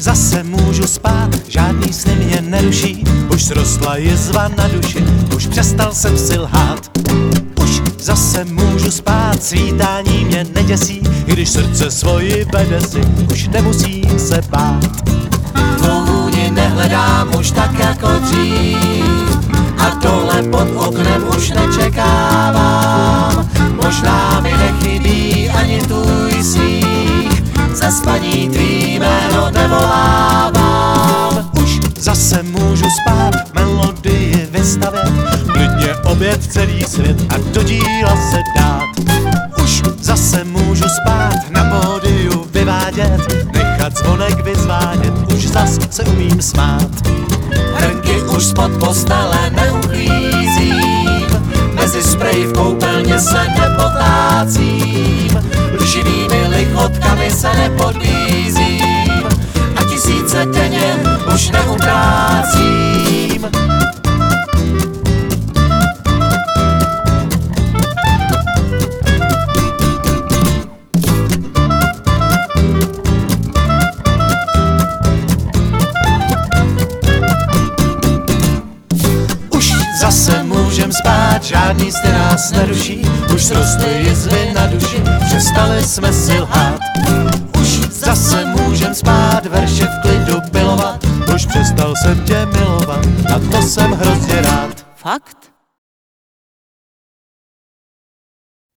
zase můžu spát, žádný sny mě neruší. Už zrostla jizva na duši, už přestal jsem si lhát. Už zase můžu spát, svítání mě neděsí, i když srdce svoji vede si, už nemusím se bát. Tvou vůni nehledám už tak jako dřív a dole pod oknem už nečekávám. Možná mi nechybí ani tvůj smích, ze spaní tvý jméno nevolávám. Už zase můžu spát, melodii vystavět, klidně obět celý svět a do díla se dát. Už zase můžu spát, na pódiu vyvádět, nechat zvonek vyzvánět, už zas se umím smát. Hrnky už spod postele neuklízím, mezi sprej v koupelně se nepotlácím, lživými lichotkami se nepodbízím a tisíce denně už neutrácím. Zase můžem spát, žádný sny nás neruší, už zrostly jizvy na duši, přestali jsme si lhát. Už zase můžem spát, verše v klidu pilovat, už přestal jsem tě milovat a to jsem hrozně rád. Fakt?